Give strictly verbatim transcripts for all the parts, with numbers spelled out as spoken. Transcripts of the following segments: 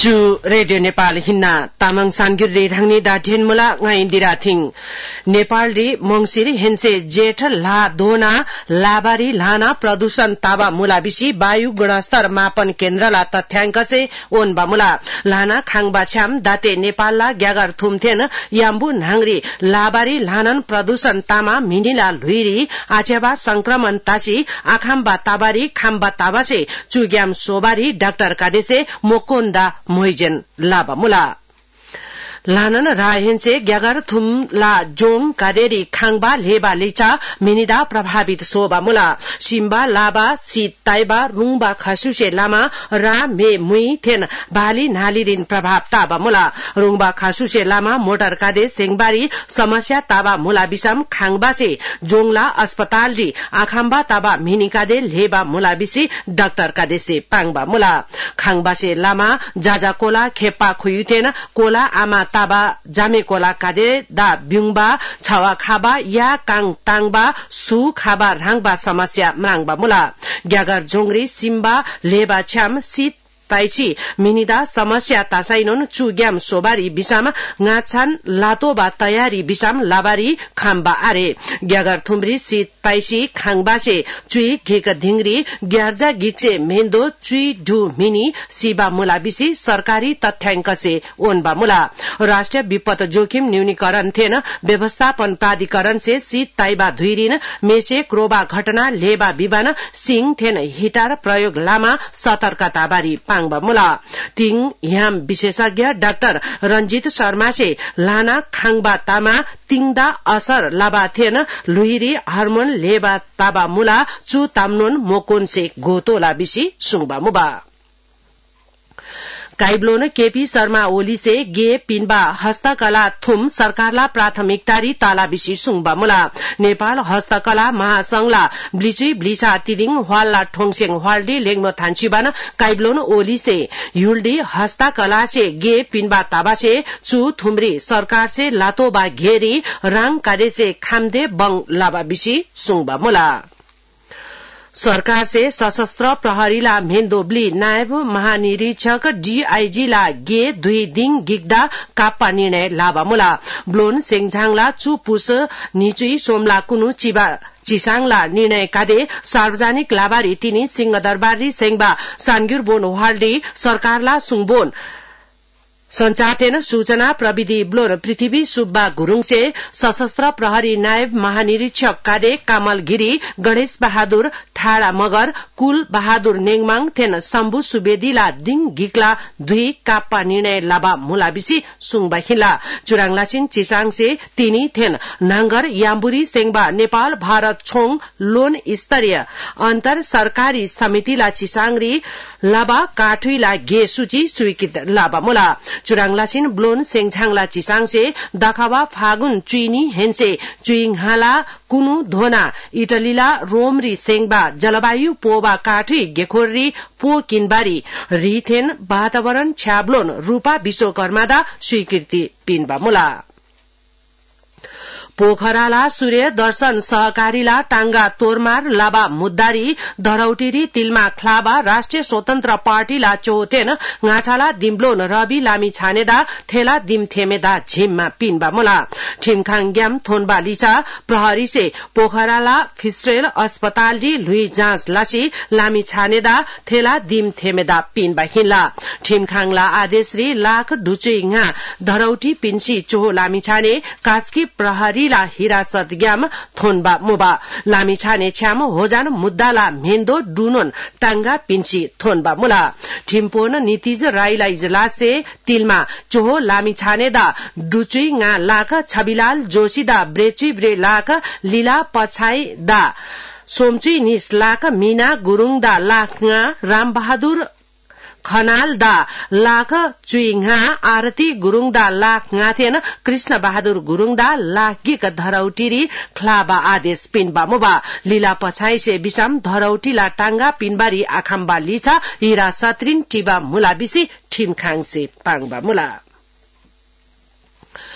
चु रेडियो नेपाल हिन्ना तामाङ सानगिर रे रांगनी दा ढेनमुला ngai दिरा थिङ नेपाल रे मंगसिर हेन्से जेठ ला दोना लाबारी लाना प्रदूषण ताबा मुलाबिसी वायु गुणस्तर मापन केन्द्रला तथ्याङ्क से ओन बामुला लाना खाङबा छ्याम दाते नेपालला ग्यागर थुमथेन याम्बु नांगरी लाबारी लानन प्रदूषण तामा मिनिला लुइरी आचेबा संक्रमण तासी आखाम्बा ताबारी खाम्बा ताबासे चुग्याम सोबारी डाक्टर कादेसे मोकोन्दा मोइजेन लाबा मुला लानन राहेन्से ग्यागर थुम ला जोङ कादेरी खाङबा लेबा लिचा मिनिदा प्रभावित सोबा मुला सिम्बा लाबा सीत ताइबा रुङबा खसुसे लामा रा मे मुई थेन बाली नालिरिन प्रभाव ताबा मुला रुङबा खसुसे लामा मोटर कादे सेङबारी समस्या ताबा मुला बिसम खाङबा से जोङला अस्पताल री आखाम्बा ताबा मिनि कादे लेबा मुला बिसी डाक्टर कादे से पाङबा मुला खाङबा से लामा जाजा कोला खेपा खुयुथेन कोला आमा ताबा जामे कोला कादे दा ब्युङबा छवा खाबा या काङ टाङबा सु खाबा राङबा समस्या म्राङबा मुला ग्यागर जोंगरी सिम्बा लेबा छ्याम सीत ताइची मिनिदा समस्या तासाइनोन चुग्याम सोबारी बिसाम ngaछान लातोबा तयारी बिसाम लाबारी खाम्बा आरे ग्यागर थुम्री सीत ताइसी खाङबासे चुई घेक धिंगरी ग्यार्जा गिक्से मेन्दो चुई डु मिनी सिबा मुला बिसी सरकारी तथ्याङ्क से ओनबा मुला राष्ट्रिय विपद जोखिम न्यूनीकरण थेन व्यवस्थापन प्राधिकरण से सीत ताइबा धुइरिन मेचे क्रोबा घटना लेबा बिबान सिंह थेन हिटार प्रयोग लामा सतर्कताबारी पाङबा मुला तिङ याम विशेषज्ञ डाक्टर रंजित शर्मा से लाना खाङबा तामा तिङदा असर लाबा थेन लुइरी हार्मोन लेबा ताबा मुला चु तामनोन मोकोन से गोतोला बिसी सुङबा मुबा काइब्लोन केपी शर्मा ओली से गे पिनबा हस्तकला थुम सरकारला प्राथमिकतारी ताला बिसी सुङबा मुला नेपाल हस्तकला महासंघला ब्लिची ब्लिसा तिदिङ हवालला ठोङसेङ हवालडी लेङनो थान्चीबान काइब्लोन ओली से युल्डी हस्तकला से गे पिनबा ताबा से चु थुम्री सरकार से लातोबा घेरी राङ कादे से खामदे बङ लाबा बिसी सुङबा मुला सरकार से सशस्त्र प्रहरीला मेन्दोब्ली नायब महानिरीक्षक डीआईजी ला गे दुई दिन गिग्दा काप्पा निर्णय लाबा मुला ब्लोन सेङझाङला चु पुस निचुई सोमला कुनु चिबा चिसाङला निर्णय कादे सार्वजनिक लाबारी तिनी सिंहदरबारी सेङबा सानगिर बोन हाल्डी सरकारला सुङबोन संचारतेन सूचना प्रविधि ब्लोन पृथ्वी सुब्बा गुरुङ से सशस्त्र प्रहरी नायब महानिरीक्षक कादे कामल गिरी गणेश बहादुर ठाड़ा मगर कुल बहादुर नेङमाङ थेन शम्भु सुवेदीला दिङ गिक्ला दुई काप्पा निर्णय लाबा मुलाबिसी सुङबा हिला चुराङलासिन चिसाङ से तिनी थेन नांगर याम्बुरी सेङबा नेपाल भारत छोङ लोन स्तरीय अन्तर सरकारी समितिला चिसाङरी लाबा काठुइला गे सूची स्वीकृत लाबा मुला चुराङलासिन ब्लोन सेङझाङला चिसाङ से दाखावा फागुन चुइनी हेन्से चुइङहाला कुनु धोना इटलीला रोमरी सेङबा जलवायु पोबा काठुई गेखोरी पो किनबारी रिथेन वातावरण छ्याब्लोन रूपा विश्वकर्मादा स्वीकृति पिनबा मुला पोखराला सूर्य दर्शन सहकारीला टांगा तोरमार लाबा मुद्दारी धरौटीरी तिलमा ख्लाबा राष्ट्रिय स्वतन्त्र पार्टीला चोतेन गाछाला दिम्ब्लोन रवि लामी छानेदा थेला दिम थेमेदा झिममा पिनबा मुला ठिमखाङ ग्याम थोनबा लिचा प्रहरी से पोखराला फिस्रेल अस्पताल डी लुई जाँच लासी लामी छानेदा थेला दिम थेमेदा पिनबा हिन्ला ठिमखाङला आदेशरी लाख डुचुइङा धरौटी पिन्सी चोहो लामी छाने कास्की प्रहरी ला हिरासत ग्याम थोनबा मुबा लामी छाने छ्याम होजान मुद्दाला मेन्दो डुनोन टांगा पिन्ची थोनबा मुला ठिम्पोन नितिज राईला इजलासे तिलमा चोहो लामी छानेदा डुचुई nga लाक छबिलाल जोशीदा ब्रेचुई ब्रे लाक लीला पछाई दा सोमचुई निस लाक मीना गुरुङदा लाक nga राम बहादुर खनाल दा लाख चुइङा आरती गुरुङ दा लाख ngaथेन कृष्ण बहादुर गुरुङ दा लागिक धरौटीरी ख्लाबा आदेश पिनबा मुबा लीला पछाई से बिसाम धरौटीला टांगा पिनबारी आखाम्बा लिचा हिरा सत्रिन टिबा मुला बिसी ठिमखाङ से पाङबा मुला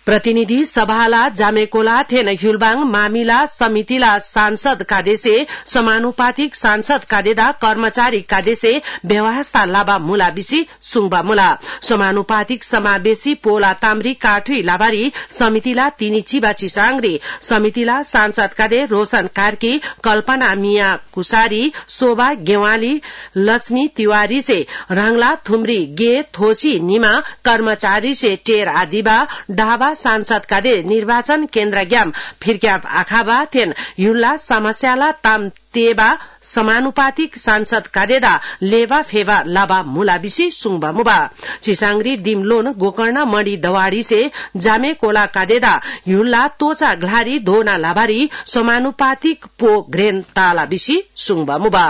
प्रतिनिधि सभाला जामेकोला थेन ह्युलबाङ मामिला समितिला सांसद कादेसे समानुपातिक सांसद कादेदा कर्मचारी कादेसे व्यवस्था लाबा मुला बिसी सुङबा मुला समानुपातिक समावेशी पोला ताम्री काठी लाभारी समितिला तिनी चिबा चिसाङ्ग्री समितिला सांसद कादे रोशन कार्की कल्पना मिया कुसारी शोभा गेवाली लक्ष्मी तिवारी से राङला थुम्री गे थोसी निमा कर्मचारी से टेर आदिबा डाबा सांसद कादे निर्वाचन केन्द्र ग्याम फिर्क्याप आखाबा थेन युल्ला समस्याला ताम तेबा समानुपातिक सांसद कादेदा लेबा फेबा लाबा मुला बिसी सुङबा मुबा चिसाङ्ग्री दिमलोन गोकर्ण मणि दवाड़ी से जामे कोला कादेदा युल्ला तोचा घ्लारी धोना लाभारी समानुपातिक पो ग्रेन ताला बिसी सुङबा मुबा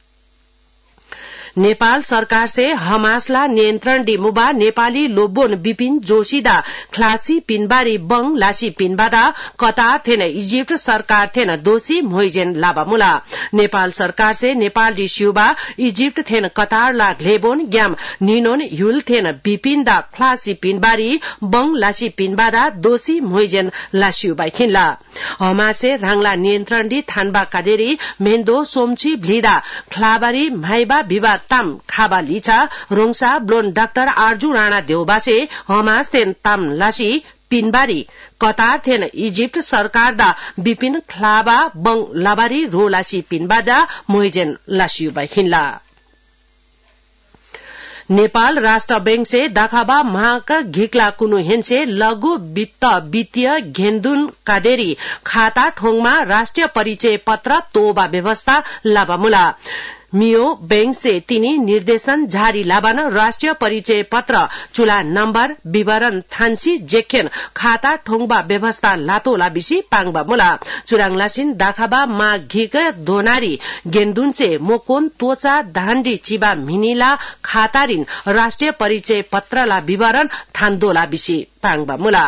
नेपाल सरकार से हमासला नियन्त्रण दिमुबा नेपाली लोबोन विपिन जोशीदा ख्लासी पिनबारी बङ लासी पिनबादा कतार थेन इजिप्ट सरकार थेन दोषी मोइजेन लाबामुला नेपाल सरकार से नेपाल रिस्युबा इजिप्ट थेन कतार ला घ्लेबोन ग्याम निनोन युल थेन विपिन दा ख्लासी पिनबारी बङ लासी पिनबादा दोषी मोइजेन लासियुबा खिनला हमासे राङला नियन्त्रण दि थानबा कादेरी मेन्दो सोमची भ्लिदा ख्लाबारी माइबा विवाद ताम खाबा लिछा रोङसा ब्लोन डाक्टर आर्जु राणा देउबासे हमास थेन ताम लासी पिनबारी कतार थेन इजिप्ट सरकार दा विपिन ख्लाबा बङ लाबारी रो लासी पिनबादा मोइजेन लासियुबा हिनला नेपाल राष्ट्र बैंक से दाखाबा महाक घिक्ला कुनु हेन्से लघु वित्त वित्तीय घेन्दुन कादेरी खाता ठोङमा राष्ट्रिय परिचय पत्र तोबा व्यवस्था लाबामुला मियो बैंक से तिनी निर्देशन जारी लाबान राष्ट्रिय परिचय पत्र चुला नम्बर विवरण थान्सी जेखेन खाता ठोङबा व्यवस्था लातो लाबिसी पाङबा मुला चुराङलासिन दाखाबा मा घिक दोनारी गेन्दुन से मोकोन तोचा दाण्डी चिबा मिनिला खातारिन राष्ट्रिय परिचय पत्रला विवरण थान्दोला बिसी पाङबा मुला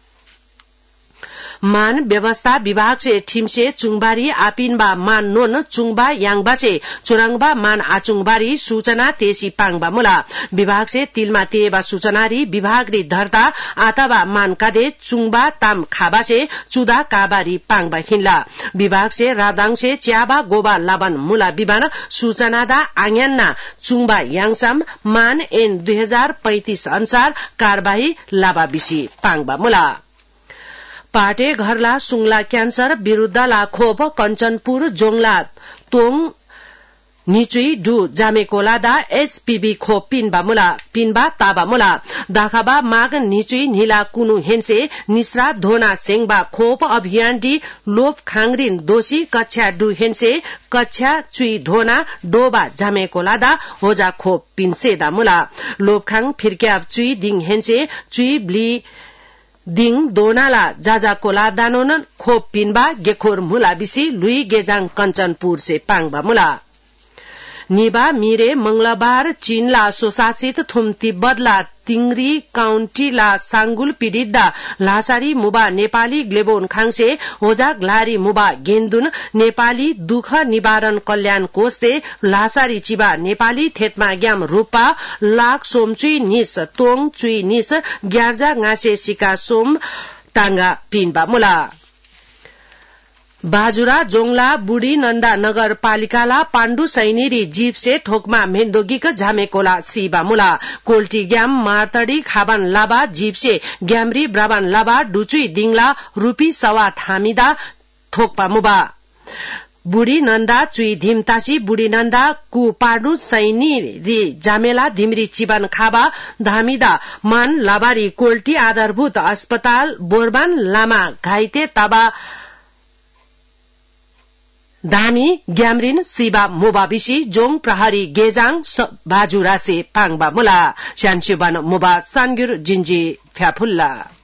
मान व्यवस्था विभाग से ठिमसे चुङबारी आपिनबा मान नोन चुङबा याङबा से चुराङबा मान आचुङबारी सूचना तेसी पाङबा मुला विभाग से तिलमा तेबा सूचनारी विभाग री धरता आताबा मान कादे चुङबा ताम खाबा से चुदा काबारी पाङबा हिनला विभाग से रादाङ से च्याबा गोबा लाबन मुला विमान सूचनादा आङयान्ना चुङबा याङसाम मान एन दुई हजार पैंतीस अनुसार कारबाही लाबा बिसी पाङबा मुला पाटे घरला सुङला क्यान्सर विरूद्धला खोप कञ्चनपुर जोङला तोङ निचुई डु जामेकोलादा एचपीभी खोप पिनबा मुला पिनबा ताबा मुला दाखाबा माग निचुई निला कुनु हेन्से निस्रा धोना सेङबा खोप अभियान डी लोफ खाङरिन दोषी कक्षा डु हेन्से कक्षा चुई धोना डोबा जामेकोलादा होजा खोप पिनसेदा मुला लोफखाङ फिर्क्याब चुई दिङ हेन्से चुई ब्ली दिङ दोनाला जाजा कोला दानोन खोप पिनबा गेखोर मुला बिसी लुई गेजाङ कञ्चनपुर से पाङबा मुला निबा मिरे मंगलबार चीनला स्वशासित थुम तिब्बतला तिंगरी काउन्टीला सांगुल पीडितदा लासारी मुबा नेपाली ग्लेबोन खाङसे होजाक लारी मुबा गेन्दुन नेपाली दुख निवारण कल्याण कोष से लासारी चिबा नेपाली थेतमा ग्याम रूपा लाख सोमचुई निस तोङ चुई निस ग्यार्जा गासे सिका सोम टांगा पिनबा मुला बाजुरा जोङला बुढी नन्दा नगरपालिकाला पाण्डु सैनिरी जीप से ठोकमा मेन्दोगिक झामेकोला सीबा मुला कोल्टी ग्याम मार्तडी खाबान लाबा जीप से ग्यामरी ब्राबान लाबा डुचुई दिङला रुपी सवा थामिदा ठोकपा मुबा बुढी नन्दा चुई धिमतासी बुढी नन्दा कु पाण्डु सैनिरी जामेला धिमरी चिबान खाबा धामिदा मान लाबारी कोल्टी आधारभूत अस्पताल बोरबान लामा घाइते ताबा दामी ग्यामरिन सिबा मोबाबिसी जोङ प्रहरी गेजाङ बाजुरा से पाङबा मुला स्यानसिबान मोबा सानगुर जिन्जी फ्याफुल्ला